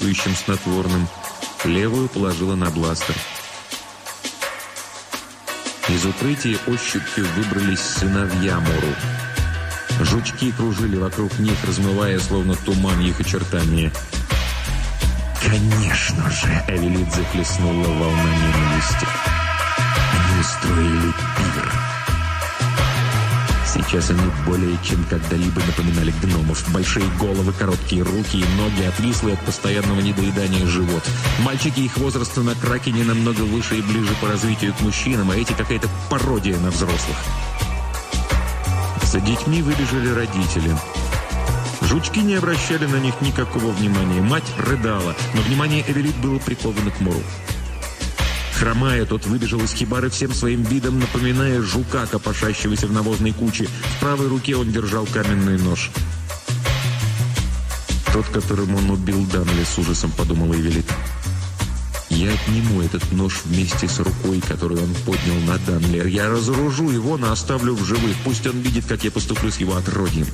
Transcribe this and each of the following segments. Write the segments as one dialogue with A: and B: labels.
A: действующим снотворным. Левую положила на бластер. Из укрытия ощупью выбрались сыновья Мору. Жучки кружили вокруг них, размывая словно туман их очертания. «Конечно же!» — Эвелит захлестнула волна ненависти. «Они устроили пир!» Сейчас они более чем когда-либо напоминали гномов. Большие головы, короткие руки и ноги, отвислые от постоянного недоедания живот. Мальчики их возраста на Кракене намного выше и ближе по развитию к мужчинам, а эти какая-то пародия на взрослых. За детьми выбежали родители. Жучки не обращали на них никакого внимания. Мать рыдала, но внимание Эвелит было приковано к Мору. Хромая, тот выбежал из хибары всем своим видом, напоминая жука, копошащегося в навозной куче. В правой руке он держал каменный нож. «Тот, которым он убил Данли», — с ужасом подумала Эвелит. «Я отниму этот нож вместе с рукой, которую он поднял на Данли. Я разоружу его, но оставлю в живых. Пусть он видит, как я поступлю с его отродьем».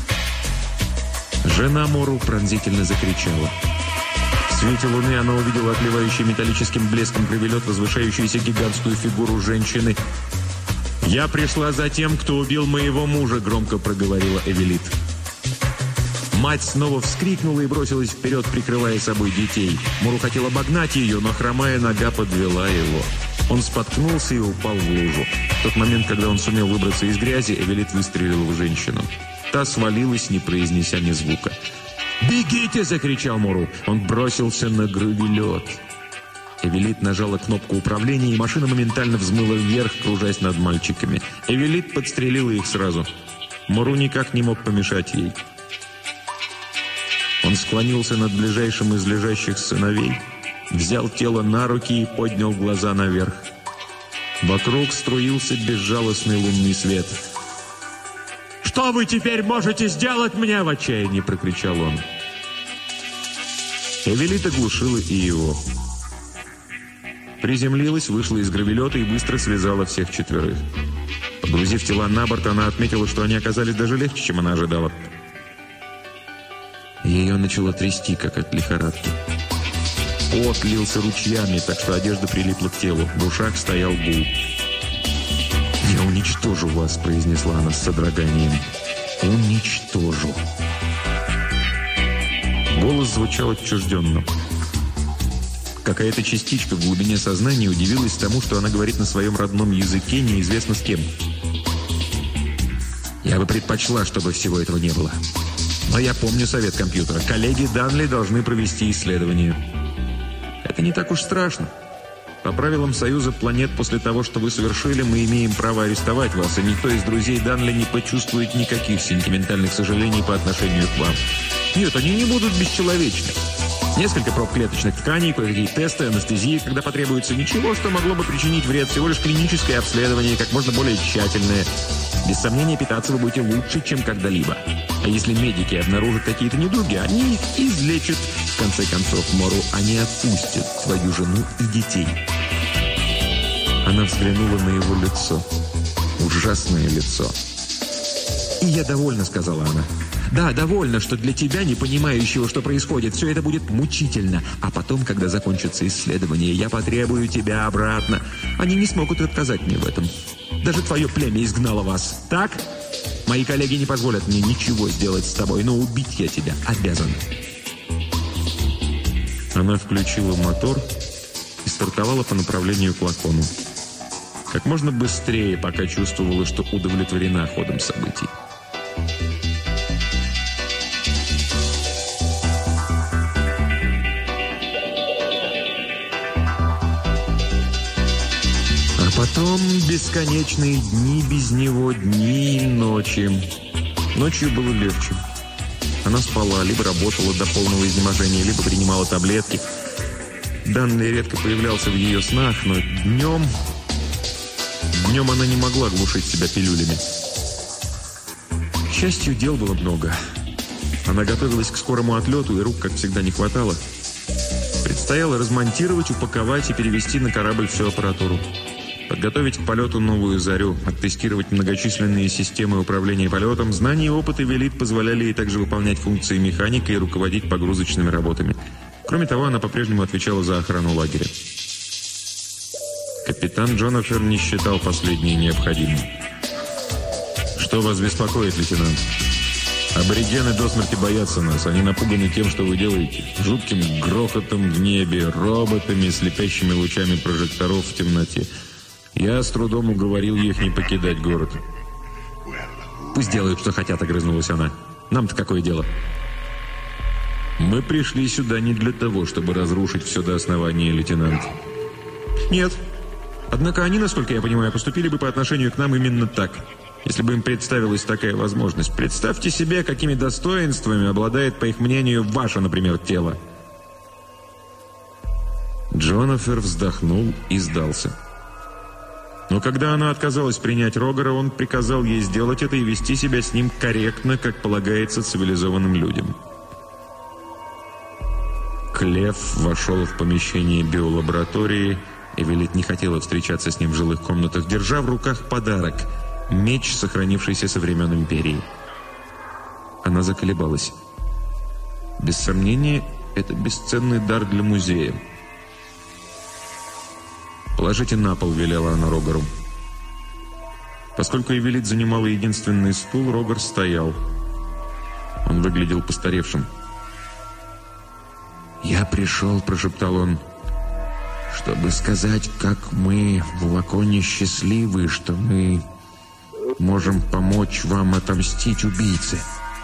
A: Жена Мору пронзительно закричала. В свете луны она увидела отливающий металлическим блеском кровелет, возвышающуюся гигантскую фигуру женщины. «Я пришла за тем, кто убил моего мужа», — громко проговорила Эвелит. Мать снова вскрикнула и бросилась вперед, прикрывая собой детей. Мору хотел обогнать ее, но хромая нога подвела его. Он споткнулся и упал в лужу. В тот момент, когда он сумел выбраться из грязи, Эвелит выстрелила в женщину. Та свалилась, не произнеся ни звука. «Бегите!» — закричал Мору. Он бросился на гравелет. Эвелит нажала кнопку управления, и машина моментально взмыла вверх, кружась над мальчиками. Эвелит подстрелила их сразу. Мору никак не мог помешать ей. Он склонился над ближайшим из лежащих сыновей, взял тело на руки и поднял глаза наверх. Вокруг струился безжалостный лунный свет. «Что вы теперь можете сделать мне?» — в отчаянии прокричал он. Эвелит оглушила и его. Приземлилась, вышла из гравелета и быстро связала всех четверых. Погрузив тела на борт, она отметила, что они оказались даже легче, чем она ожидала. Ее начало трясти, как от лихорадки. Пот лился ручьями, так что одежда прилипла к телу. В ушах стоял гул. «Я уничтожу вас», — произнесла она с содроганием. «Уничтожу». Голос звучал отчужденно. Какая-то частичка в глубине сознания удивилась тому, что она говорит на своем родном языке, неизвестно с кем. «Я бы предпочла, чтобы всего этого не было. Но я помню совет компьютера. Коллеги Данли должны провести исследование. Это не так уж страшно. По правилам Союза планет, после того, что вы совершили, мы имеем право арестовать вас, и никто из друзей Данли не почувствует никаких сентиментальных сожалений по отношению к вам. Нет, они не будут бесчеловечны. Несколько проб клеточных тканей, кое-какие тесты, анестезии, когда потребуется. Ничего, что могло бы причинить вред, всего лишь клиническое обследование, как можно более тщательное. Без сомнения, питаться вы будете лучше, чем когда-либо. А если медики обнаружат какие-то недуги, они их излечат. В конце концов, Мору, они отпустят твою жену и детей». Она взглянула на его лицо. Ужасное лицо. «И я довольна», — сказала она. «Да, довольна, что для тебя, не понимающего, что происходит, все это будет мучительно. А потом, когда закончится исследование, я потребую тебя обратно. Они не смогут отказать мне в этом. Даже твое племя изгнало вас. Так? Мои коллеги не позволят мне ничего сделать с тобой, но убить я тебя обязан». Она включила мотор и стартовала по направлению к Лакону. Как можно быстрее, пока чувствовала, что удовлетворена ходом событий. А потом бесконечные дни без него, дни и ночи. Ночью было легче. Она спала, либо работала до полного изнеможения, либо принимала таблетки. Данли редко появлялся в ее снах, но днем она не могла глушить себя пилюлями. К счастью, дел было много. Она готовилась к скорому отлету, и рук, как всегда, не хватало. Предстояло размонтировать, упаковать и перевести на корабль всю аппаратуру. Подготовить к полету новую «Зарю», оттестировать многочисленные системы управления полетом. Знания и опыт Эвелит позволяли ей также выполнять функции механика и руководить погрузочными работами. Кроме того, она по-прежнему отвечала за охрану лагеря. Капитан Джонафер не считал последнее необходимым. «Что вас беспокоит, лейтенант? Аборигены до смерти боятся нас. Они напуганы тем, что вы делаете. Жутким грохотом в небе, роботами, слепящими лучами прожекторов в темноте. Я с трудом уговорил их не покидать город». «Пусть делают, что хотят», — огрызнулась она. «Нам-то какое дело?» «Мы пришли сюда не для того, чтобы разрушить все до основания, лейтенант». «Нет. Однако они, насколько я понимаю, поступили бы по отношению к нам именно так, если бы им представилась такая возможность. Представьте себе, какими достоинствами обладает, по их мнению, ваше, например, тело». Джонафер вздохнул и сдался. Но когда она отказалась принять Рогера, он приказал ей сделать это и вести себя с ним корректно, как полагается цивилизованным людям. Клев вошел в помещение биолаборатории. Эвелит не хотела встречаться с ним в жилых комнатах, держа в руках подарок – меч, сохранившийся со времен Империи. Она заколебалась. Без сомнения, это бесценный дар для музея. «Положите на пол», — велела она Рогеру. Поскольку Эвелит занимала единственный стул, Рогер стоял. Он выглядел постаревшим. «Я пришел», — прошептал он, — «чтобы сказать, как мы в Лаконе счастливы, что мы можем помочь вам отомстить убийце».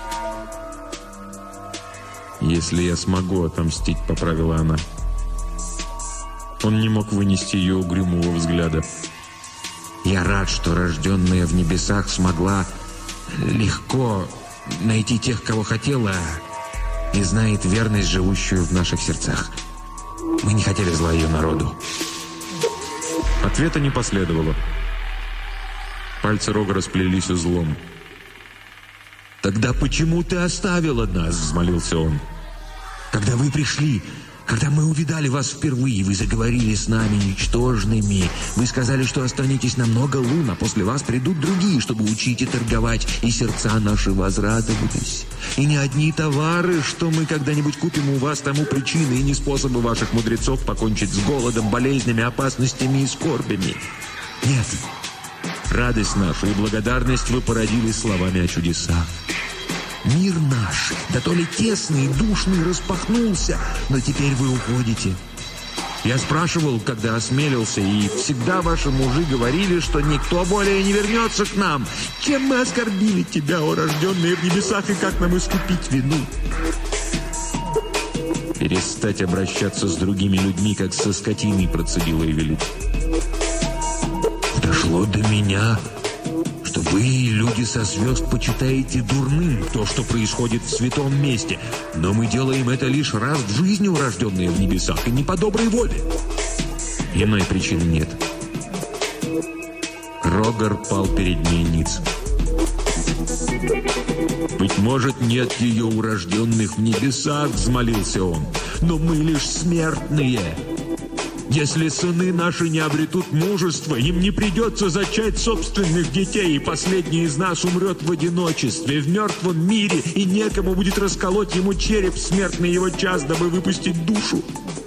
A: «Если я смогу отомстить», — поправила она. Он не мог вынести ее угрюмого взгляда. «Я рад, что рожденная в небесах смогла легко найти тех, кого хотела, и знает верность, живущую в наших сердцах. Мы не хотели зла ее народу». Ответа не последовало. Пальцы Рогера сплелись узлом. «Тогда почему ты оставила нас?» — взмолился он. «Когда вы пришли, когда мы увидали вас впервые, вы заговорили с нами ничтожными. Вы сказали, что останетесь на много лун, а после вас придут другие, чтобы учить и торговать, и сердца наши возрадовались. И не одни товары, что мы когда-нибудь купим у вас, тому причины и не способы ваших мудрецов покончить с голодом, болезнями, опасностями и скорбями. Нет, радость нашу и благодарность вы породили словами о чудесах. Мир наш, да то ли тесный и душный, распахнулся, но теперь вы уходите. Я спрашивал, когда осмелился, и всегда ваши мужи говорили, что никто более не вернется к нам. Чем мы оскорбили тебя, о рожденные в небесах, и как нам искупить вину?» «Перестать обращаться с другими людьми, как со скотиной», — процедила Эвелит. «Дошло до меня, что вы, люди со звезд, почитаете дурным то, что происходит в святом месте. Но мы делаем это лишь раз в жизни, урожденные в небесах, и не по доброй воле. Иной причины нет». Рогер пал перед ней ниц. «Быть может, нет ее урожденных в небесах», — взмолился он, — «но мы лишь смертные. Если сыны наши не обретут мужества, им не придется зачать собственных детей, и последний из нас умрет в одиночестве, в мертвом мире, и некому будет расколоть ему череп в смертный его час, дабы выпустить душу».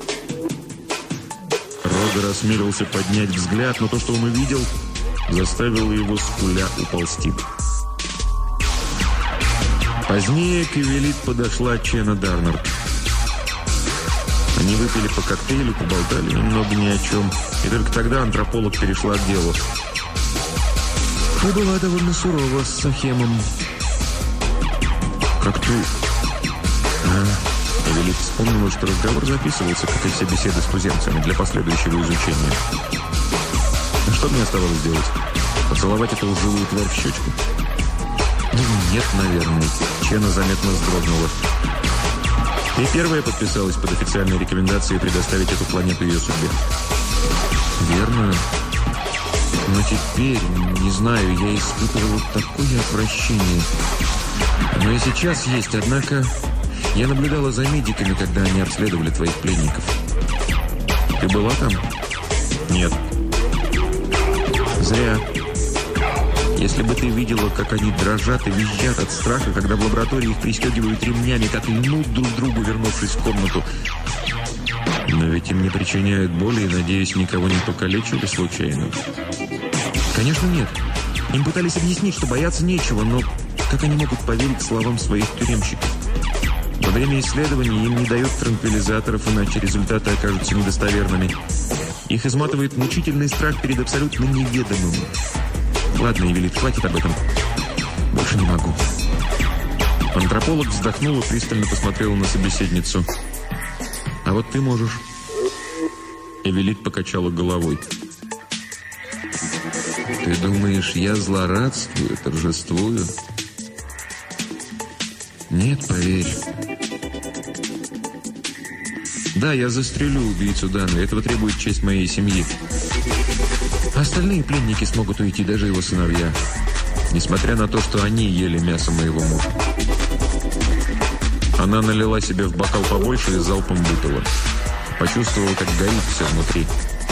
A: Рогер осмелился поднять взгляд, но то, что он увидел, заставило его скуля уползти. Позднее к Эвелит подошла Чена Дарнард. Они выпили по коктейлю, поболтали немного ни о чем. И только тогда антрополог перешла к делу. «Ты была довольно сурова с Сахемом». «Как ты?» Эвелит вспомнила, что разговор записывался, как и все беседы с туземцами, для последующего изучения. Что мне оставалось делать? Поцеловать эту лживую тварь в щечку? Нет, наверное. Чена заметно вздрогнула. «Ты первая подписалась под официальной рекомендацией предоставить эту планету ее судьбе». «Верно. Но теперь, не знаю, я испытывал такое отвращение. Но и сейчас есть, однако я наблюдала за медиками, когда они обследовали твоих пленников. Ты была там?» «Нет». «Зря. Если бы ты видела, как они дрожат и визжат от страха, когда в лаборатории их пристегивают ремнями, как льнут друг другу, вернувшись в комнату, думаете, мне причиняют боли и, надеюсь, никого не покалечили случайно? Конечно, нет. Им пытались объяснить, что бояться нечего, но как они могут поверить словам своих тюремщиков? Во время исследований им не дают транквилизаторов, иначе результаты окажутся недостоверными. Их изматывает мучительный страх перед абсолютно неведомым. Ладно, Эвелит, хватит об этом. Больше не могу. Антрополог вздохнул и пристально посмотрел на собеседницу. А вот ты можешь. Эвелит покачала головой. Ты думаешь, я злорадствую, торжествую? Нет, поверь. Да, я застрелю убийцу Данли. Этого требует честь моей семьи. Остальные пленники смогут уйти, даже его сыновья. Несмотря на то, что они ели мясо моего мужа. Она налила себе в бокал побольше и залпом выпила. Почувствовала, как горит все внутри.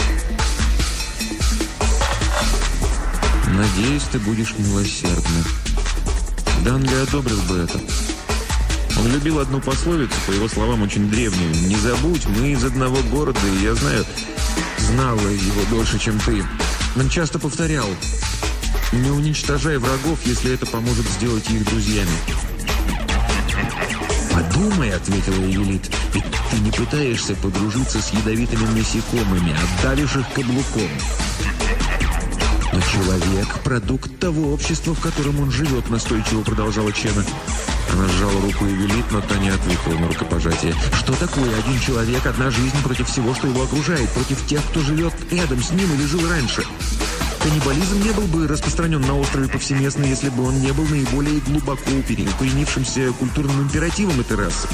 A: Надеюсь, ты будешь милосердна. Данли одобрил бы это. Он любил одну пословицу, по его словам, очень древнюю. «Не забудь, мы из одного города, и я знала его дольше, чем ты». Он часто повторял: «Не уничтожай врагов, если это поможет сделать их друзьями». «Подумай», — ответила Эвелит, — «ведь ты не пытаешься подружиться с ядовитыми насекомыми, а давишь их каблуком». «Но человек — продукт того общества, в котором он живет», — настойчиво продолжала Чена. Она сжала руку Эвелит, но та не ответила на рукопожатие. «Что такое один человек, одна жизнь против всего, что его окружает, против тех, кто живет рядом с ним или жил раньше? Каннибализм не был бы распространен на острове повсеместно, если бы он не был наиболее глубоко укоренившимся культурным императивом этой расы».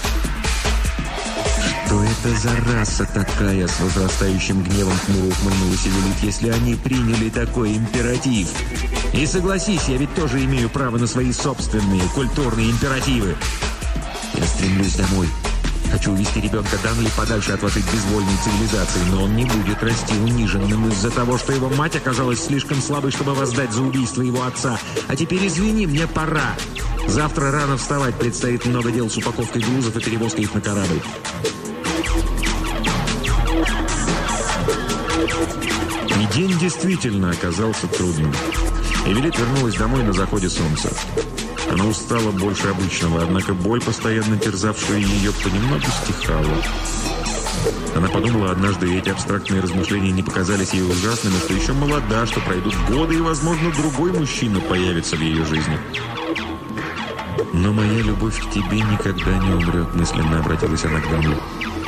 A: «Что это за раса такая?» — с возрастающим гневом хмуро ухмыльнулась Эвелит, «если они приняли такой императив? И согласись, я ведь тоже имею право на свои собственные культурные императивы. Я стремлюсь домой. Хочу увести ребенка Данли подальше от вашей безвольной цивилизации, но он не будет расти униженным из-за того, что его мать оказалась слишком слабой, чтобы воздать за убийство его отца. А теперь извини, мне пора. Завтра рано вставать, предстоит много дел с упаковкой грузов и перевозкой их на корабль». И день действительно оказался трудным. Эвелит вернулась домой на заходе солнца. Она устала больше обычного, однако боль, постоянно терзавшая ее, понемногу стихала. Она подумала однажды, и эти абстрактные размышления не показались ей ужасными, что еще молода, что пройдут годы, и, возможно, другой мужчина появится в ее жизни. «Но моя любовь к тебе никогда не умрет», — мысленно обратилась она к Данли.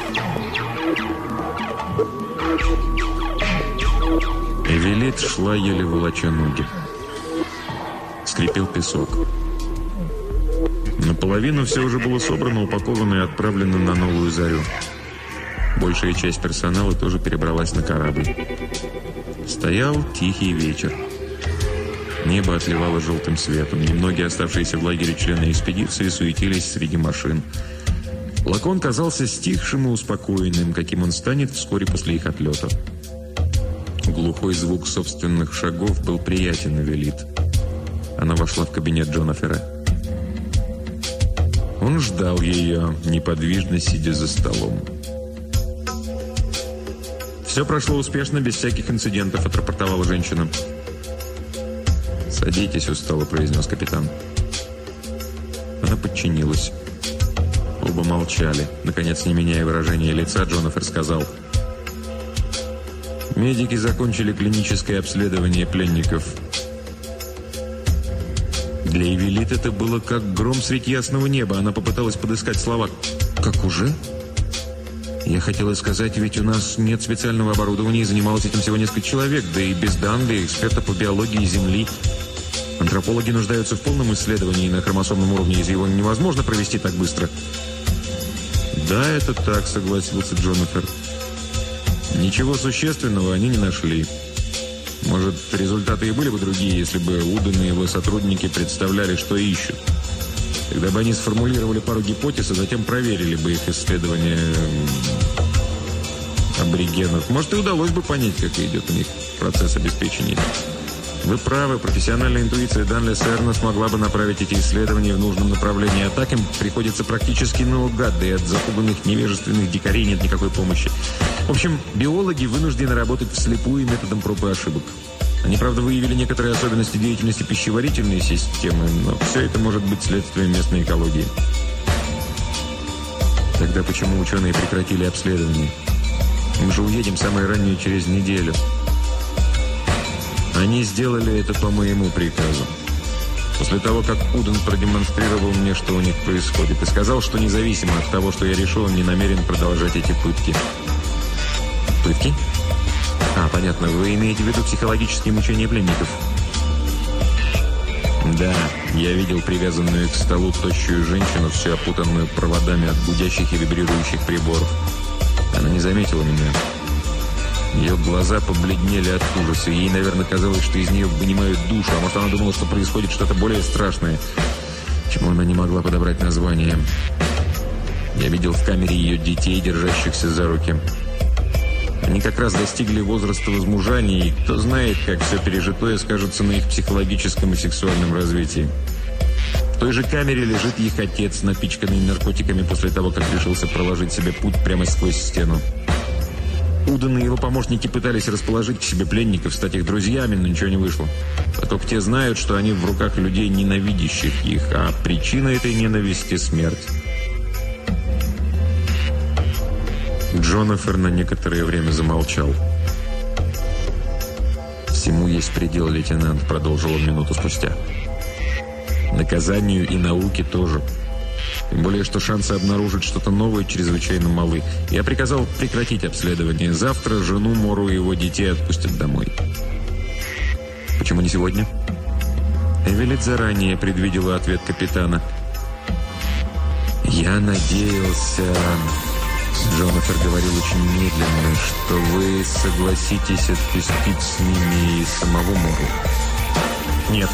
A: Эвелит шла, еле волоча ноги. Скрипел песок. Наполовину все уже было собрано, упаковано и отправлено на Новую Зарю. Большая часть персонала тоже перебралась на корабль. Стоял тихий вечер. Небо отливало желтым светом. Немногие оставшиеся в лагере члены экспедиции суетились среди машин. Лакон казался стихшим и успокоенным, каким он станет вскоре после их отлета. Глухой звук собственных шагов был приятен Эвелит. Она вошла в кабинет Джонафера. Он ждал ее, неподвижно сидя за столом. «Все прошло успешно, без всяких инцидентов», — отрапортовала женщина. «Садитесь», — устало произнес капитан. Она подчинилась. Оба молчали. Наконец, не меняя выражения лица, Джонафер сказал: «Медики закончили клиническое обследование пленников». Для Эвелит это было как гром средь ясного неба. Она попыталась подыскать слова. «Как уже?» «Я хотела сказать, ведь у нас нет специального оборудования, и занималось этим всего несколько человек, да и без Данли, эксперта по биологии Земли. Антропологи нуждаются в полном исследовании на хромосомном уровне, и его невозможно провести так быстро». «Да, это так», — согласился Джонафер. «Ничего существенного они не нашли. Может, результаты и были бы другие, если бы Уден и его сотрудники представляли, что ищут. Тогда бы они сформулировали пару гипотез, а затем проверили бы их исследования аборигенов. Может, и удалось бы понять, как идет у них процесс обеспечения Вы правы, профессиональная интуиция Данли Серна смогла бы направить эти исследования в нужном направлении, а так им приходится практически наугад, да и от запуганных невежественных дикарей нет никакой помощи. В общем, биологи вынуждены работать вслепую методом проб и ошибок. Они, правда, выявили некоторые особенности деятельности пищеварительной системы, но все это может быть следствием местной экологии. Тогда почему ученые прекратили обследование? Мы же уедем самое раннее через неделю. Они сделали это по моему приказу. После того, как Уден продемонстрировал мне, что у них происходит, и сказал, что независимо от того, что я решу, он не намерен продолжать эти пытки. Пытки? А, понятно. Вы имеете в виду психологические мучения пленников? Да, я видел привязанную к столу тощую женщину, все опутанную проводами от гудящих и вибрирующих приборов. Она не заметила меня. Ее глаза побледнели от ужаса, и ей, наверное, казалось, что из нее вынимают душу, а может, она думала, что происходит что-то более страшное, чему она не могла подобрать название. Я видел в камере ее детей, держащихся за руки. Они как раз достигли возраста возмужания, и кто знает, как все пережитое скажется на их психологическом и сексуальном развитии. В той же камере лежит их отец, напичканный наркотиками после того, как решился проложить себе путь прямо сквозь стену. Уден и его помощники пытались расположить к себе пленников, стать их друзьями, но ничего не вышло. А только те знают, что они в руках людей, ненавидящих их, а причина этой ненависти – смерть. Джонафер на некоторое время замолчал. «Всему есть предел, лейтенант», – продолжил он минуту спустя. «Наказанию и науке тоже. Тем более, что шансы обнаружить что-то новое чрезвычайно малы. Я приказал прекратить обследование. Завтра жену, Мору и его детей отпустят домой». «Почему не сегодня?» Эвелит заранее предвидела ответ капитана. «Я надеялся...» Джонафер говорил очень медленно, что вы согласитесь отпустить с ними и самого Мору. «Нет».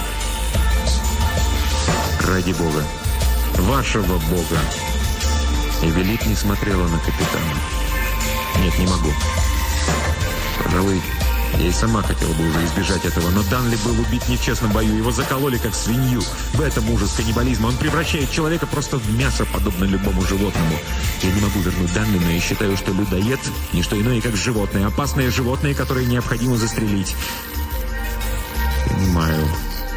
A: «Ради Бога. Вашего Бога». Эвелит не смотрела на капитана. «Нет, не могу. Пожалуй, я и сама хотела бы уже избежать этого, но Данли был убит не в честном бою. Его закололи, как свинью. В этом ужас каннибализма. Он превращает человека просто в мясо, подобно любому животному. Я не могу вернуть Данли, но я считаю, что людоед – не что иное, как животное. Опасное животное, которое необходимо застрелить». «Понимаю».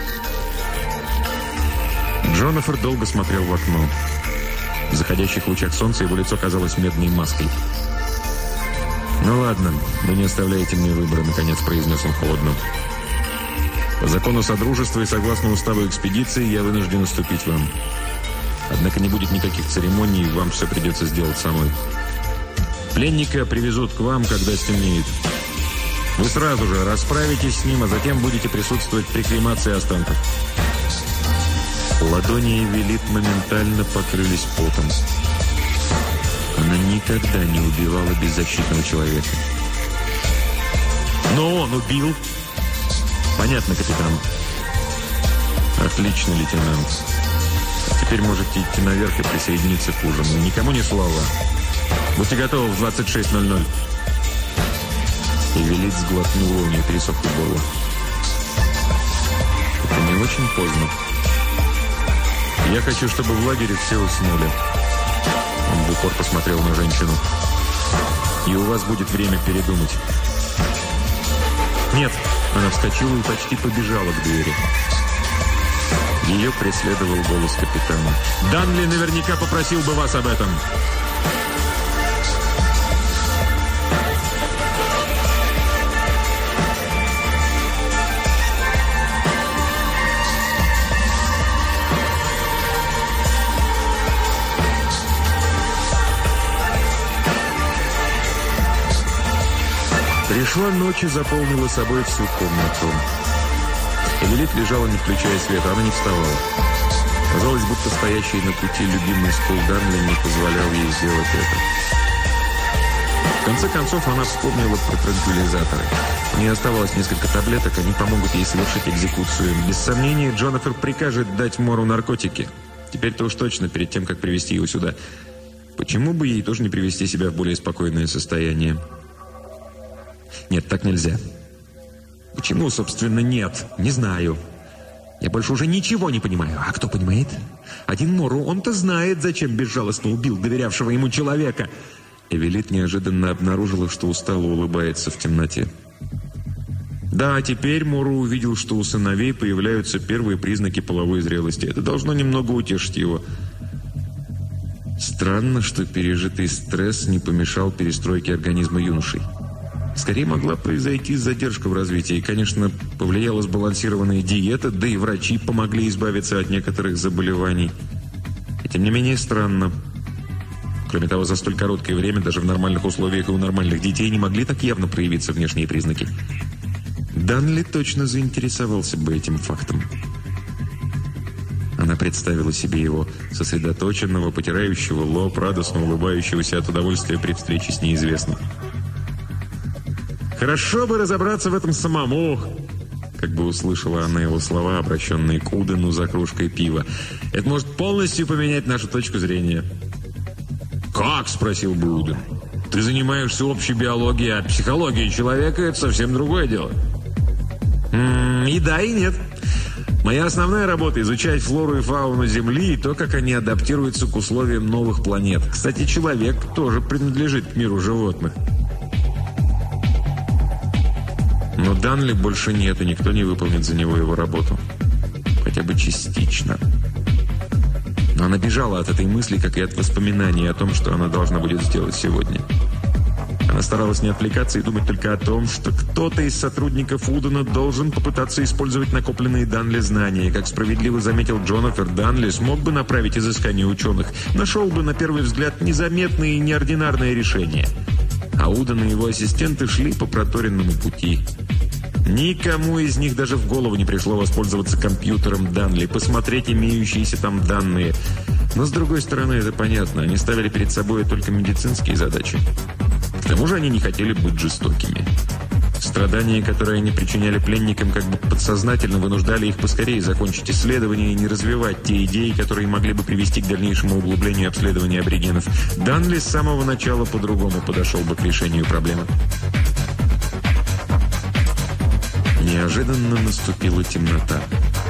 A: Джонафер долго смотрел в окно. В заходящих лучах солнца его лицо казалось медной маской. «Ну ладно, вы не оставляете мне выбора», — наконец произнес он холодно. «По закону Содружества и согласно уставу экспедиции я вынужден уступить вам. Однако не будет никаких церемоний, вам все придется сделать самой. Пленника привезут к вам, когда стемнеет. Вы сразу же расправитесь с ним, а затем будете присутствовать при кремации останков». Ладони Эвелит моментально покрылись потом. Она никогда не убивала беззащитного человека. «Но он убил!» «Понятно, капитан». «Отлично, лейтенант. Теперь можете идти наверх и присоединиться к ужину. Никому ни слова. Будьте готовы в 26:00». Эвелит сглотнула, у нее пересохло горло. «Это не очень поздно. Я хочу, чтобы в лагере все уснули». Он в упор посмотрел на женщину. «И у вас будет время передумать». «Нет». Она вскочила и почти побежала к двери. Ее преследовал голос капитана. «Данли наверняка попросил бы вас об этом». Пришла ночь и заполнила собой всю комнату. Эвелит лежала, не включая света, она не вставала. Казалось, будто стоящий на пути любимый стул Данли не позволял ей сделать это. В конце концов, она вспомнила про транквилизаторы. У нее оставалось несколько таблеток, они помогут ей совершить экзекуцию. Без сомнения, Джонафер прикажет дать Мору наркотики. Теперь-то уж точно, перед тем, как привести его сюда. Почему бы ей тоже не привести себя в более спокойное состояние? Нет, так нельзя. Почему, собственно, нет? Не знаю. Я больше уже ничего не понимаю. А кто понимает? Один Мору, он-то знает, зачем безжалостно убил доверявшего ему человека. Эвелит неожиданно обнаружила, что устало улыбается в темноте. Да, теперь Мору увидел, что у сыновей появляются первые признаки половой зрелости. Это должно немного утешить его. Странно, что пережитый стресс не помешал перестройке организма юношей. Скорее могла произойти задержка в развитии. И, конечно, повлияла сбалансированная диета, да и врачи помогли избавиться от некоторых заболеваний. И тем не менее странно. Кроме того, за столь короткое время даже в нормальных условиях и у нормальных детей не могли так явно проявиться внешние признаки. Данли точно заинтересовался бы этим фактом. Она представила себе его, сосредоточенного, потирающего лоб, радостно улыбающегося от удовольствия при встрече с неизвестным. «Хорошо бы разобраться в этом самому!» Как бы услышала она его слова, обращенные к Удену за кружкой пива. «Это может полностью поменять нашу точку зрения». «Как?» – спросил бы Уден. «Ты занимаешься общей биологией, а психологией человека – это совсем другое дело». «И да, и нет. Моя основная работа – изучать флору и фауну Земли и то, как они адаптируются к условиям новых планет. Кстати, человек тоже принадлежит к миру животных». Но Данли больше нет, и никто не выполнит за него его работу. Хотя бы частично. Но она бежала от этой мысли, как и от воспоминаний о том, что она должна будет сделать сегодня. Она старалась не отвлекаться и думать только о том, что кто-то из сотрудников Удена должен попытаться использовать накопленные Данли знания. И, как справедливо заметил Джонафер, Данли смог бы направить изыскания ученых, нашел бы, на первый взгляд, незаметное и неординарное решение. А Уден и его ассистенты шли по проторенному пути. Никому из них даже в голову не пришло воспользоваться компьютером Данли, посмотреть имеющиеся там данные. Но, с другой стороны, это понятно. Они ставили перед собой только медицинские задачи. К тому же они не хотели быть жестокими. Страдания, которые они причиняли пленникам, как бы подсознательно вынуждали их поскорее закончить исследование и не развивать те идеи, которые могли бы привести к дальнейшему углублению обследования аборигенов. Данли с самого начала по-другому подошел бы к решению проблемы. Неожиданно наступила темнота.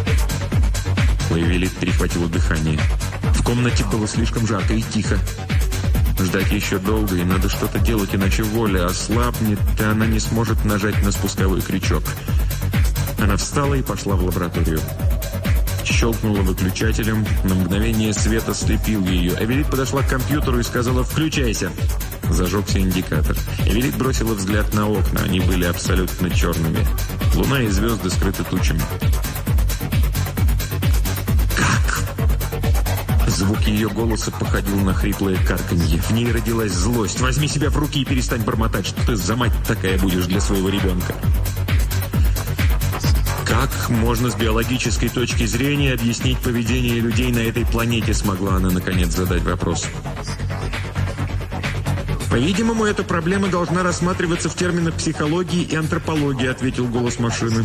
A: У Эвелит перехватило дыхание. В комнате было слишком жарко и тихо. Ждать еще долго, и надо что-то делать, иначе воля ослабнет, и она не сможет нажать на спусковой крючок. Она встала и пошла в лабораторию. Щелкнула выключателем, на мгновение свет ослепил ее. Эвелит подошла к компьютеру и сказала «Включайся». Зажегся индикатор. Эвелит бросила взгляд на окна, они были абсолютно черными. Луна и звезды скрыты тучами. Звук ее голоса походил на хриплое карканье. В ней родилась злость. «Возьми себя в руки и перестань бормотать, что ты за мать такая будешь для своего ребенка». Как можно с биологической точки зрения объяснить поведение людей на этой планете, смогла она наконец задать вопрос. «По-видимому, эта проблема должна рассматриваться в терминах психологии и антропологии», ответил голос машины.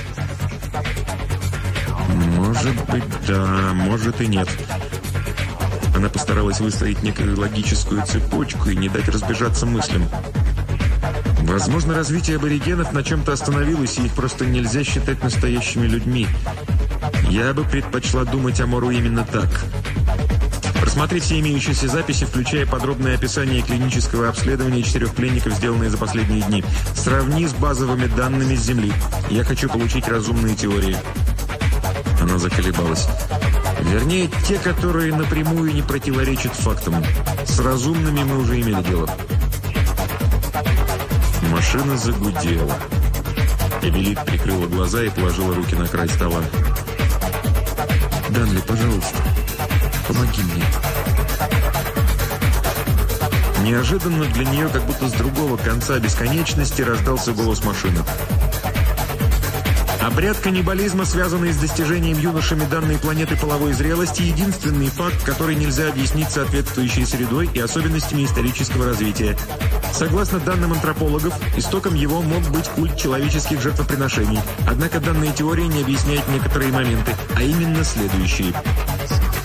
A: «Может быть, да, может и нет». Она постаралась выстроить некую логическую цепочку и не дать разбежаться мыслям. Возможно, развитие аборигенов на чем-то остановилось, и их просто нельзя считать настоящими людьми. Я бы предпочла думать о Мору именно так. Просмотри все имеющиеся записи, включая подробное описание клинического обследования 4 пленников, сделанные за последние дни. Сравни с базовыми данными с Земли. Я хочу получить разумные теории. Она заколебалась. Вернее, те, которые напрямую не противоречат фактам. С разумными мы уже имели дело. Машина загудела. Эвелит прикрыла глаза и положила руки на край стола. «Данли, пожалуйста, помоги мне». Неожиданно для нее, как будто с другого конца бесконечности, раздался голос машины. Обряд каннибализма, связанный с достижением юношами данной планеты половой зрелости, единственный факт, который нельзя объяснить соответствующей средой и особенностями исторического развития. Согласно данным антропологов, истоком его мог быть культ человеческих жертвоприношений. Однако данная теория не объясняет некоторые моменты, а именно следующие.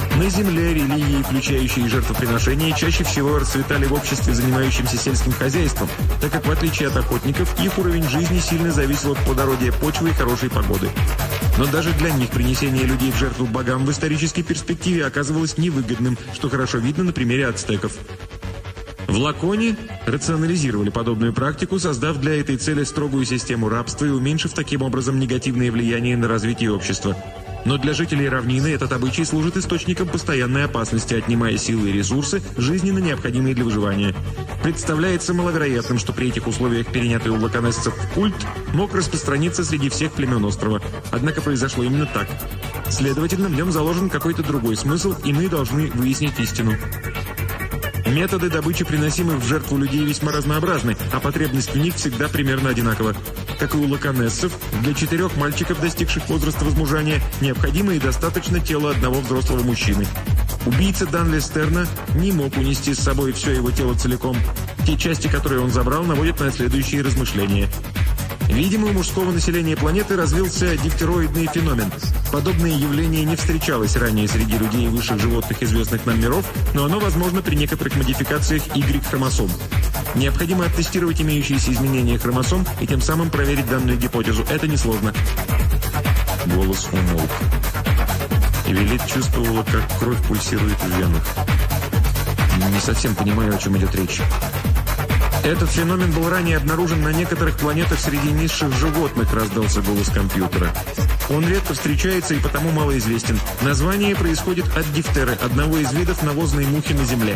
A: На Земле религии, включающие жертвоприношения, чаще всего расцветали в обществе, занимающемся сельским хозяйством, так как, в отличие от охотников, их уровень жизни сильно зависел от плодородия почвы и хорошей погоды. Но даже для них принесение людей в жертву богам в исторической перспективе оказывалось невыгодным, что хорошо видно на примере ацтеков. В Лаконе рационализировали подобную практику, создав для этой цели строгую систему рабства и уменьшив таким образом негативное влияние на развитие общества. Но для жителей равнины этот обычай служит источником постоянной опасности, отнимая силы и ресурсы, жизненно необходимые для выживания. Представляется маловероятным, что при этих условиях перенятый у лаконессов культ мог распространиться среди всех племен острова. Однако произошло именно так. Следовательно, в нем заложен какой-то другой смысл, и мы должны выяснить истину. Методы добычи приносимых в жертву людей весьма разнообразны, а потребность в них всегда примерно одинакова. Как и у лаконессов, для 4 мальчиков, достигших возраста возмужания, необходимо и достаточно тела одного взрослого мужчины. Убийца Данли Стерна не мог унести с собой все его тело целиком. Те части, которые он забрал, наводят на следующие размышления. Видимо, у мужского населения планеты развился дифтероидный феномен. Подобное явление не встречалось ранее среди людей и высших животных известных нам миров, но оно возможно при некоторых модификациях Y-хромосом. Необходимо оттестировать имеющиеся изменения хромосом и тем самым проверить данную гипотезу. Это несложно. Голос умолк. Эвелит чувствовала, как кровь пульсирует в венах. Не совсем понимаю, о чем идет речь. Этот феномен был ранее обнаружен на некоторых планетах среди низших животных, раздался голос компьютера. Он редко встречается и потому малоизвестен. Название происходит от дифтеры, одного из видов навозной мухи на Земле.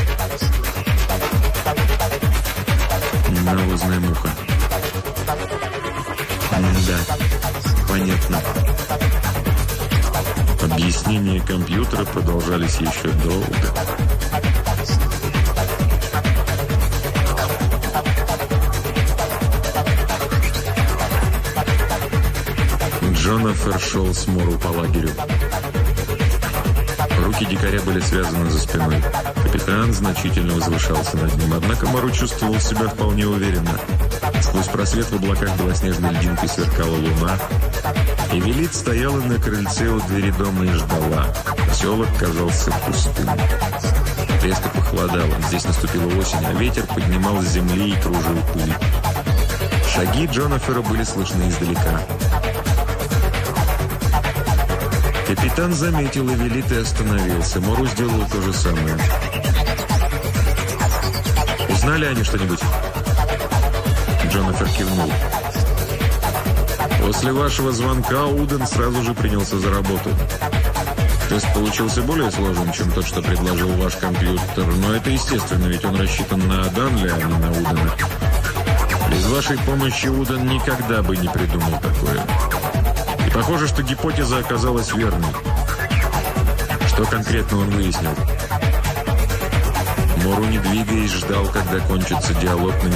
A: Навозная муха. Да, понятно. Объяснения компьютера продолжались еще долго. Джонафер шел с Мору по лагерю. Руки дикаря были связаны за спиной. Капитан значительно возвышался над ним, однако Мору чувствовал себя вполне уверенно. Сквозь просвет в облаках белоснежной льдинкой сверкала луна. Эвелит стояла на крыльце у двери дома и ждала. Поселок казался пустым. Резко похолодало. Здесь наступила осень, а ветер поднимал с земли и кружил пыль. Шаги Джонафера были слышны издалека. Капитан заметил Эвелит и остановился. Мору сделал то же самое. «Узнали они что-нибудь?» Джонафер кивнул. «После вашего звонка Уден сразу же принялся за работу. Тест получился более сложным, чем тот, что предложил ваш компьютер, но это естественно, ведь он рассчитан на Данли, а не на Удена. Без вашей помощи Уден никогда бы не придумал такое. И похоже, что гипотеза оказалась верной. Что конкретно он выяснил?» Мору, не двигаясь, ждал, когда кончится диалог на